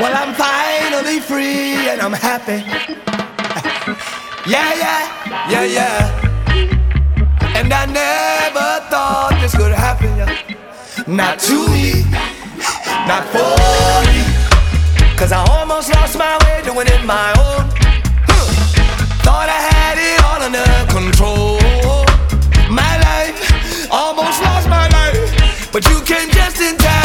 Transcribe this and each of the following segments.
Well, I'm finally free and I'm happy. Yeah, yeah, yeah, yeah. And I never thought this could happen, yeah. Not to me, not for me. Cause I almost lost my way doing it my own. Thought I had it all under control. My life, almost lost my life, but you came just in time.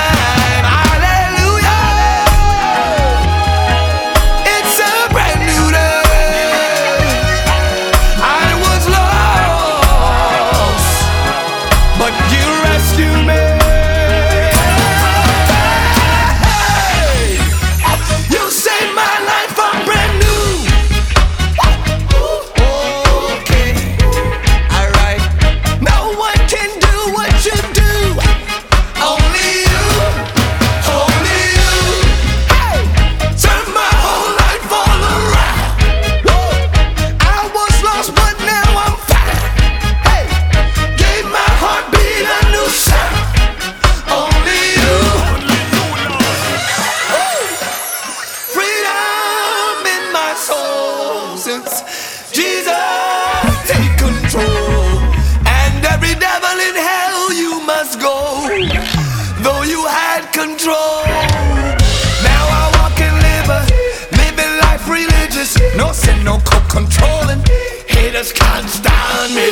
Jesus, take control. And every devil in hell you must go, though you had control. Now I walk and living life religious. No sin, no controlling. Haters can't stand me.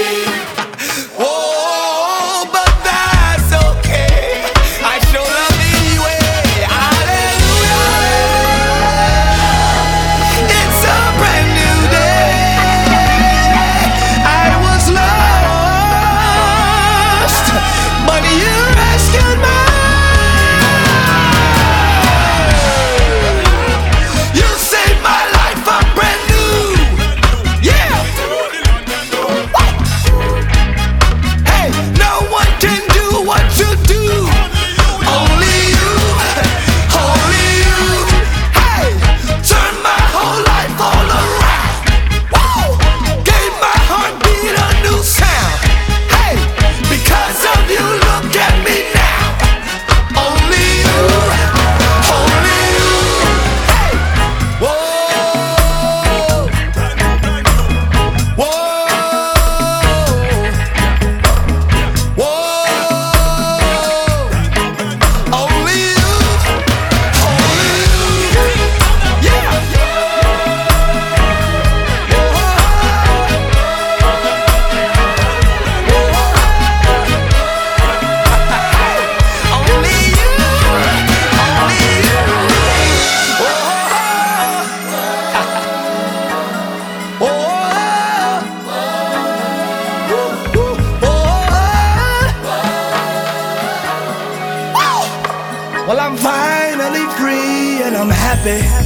Oh, but that's okay. I show love anyway. Well, I'm finally free and I'm happy.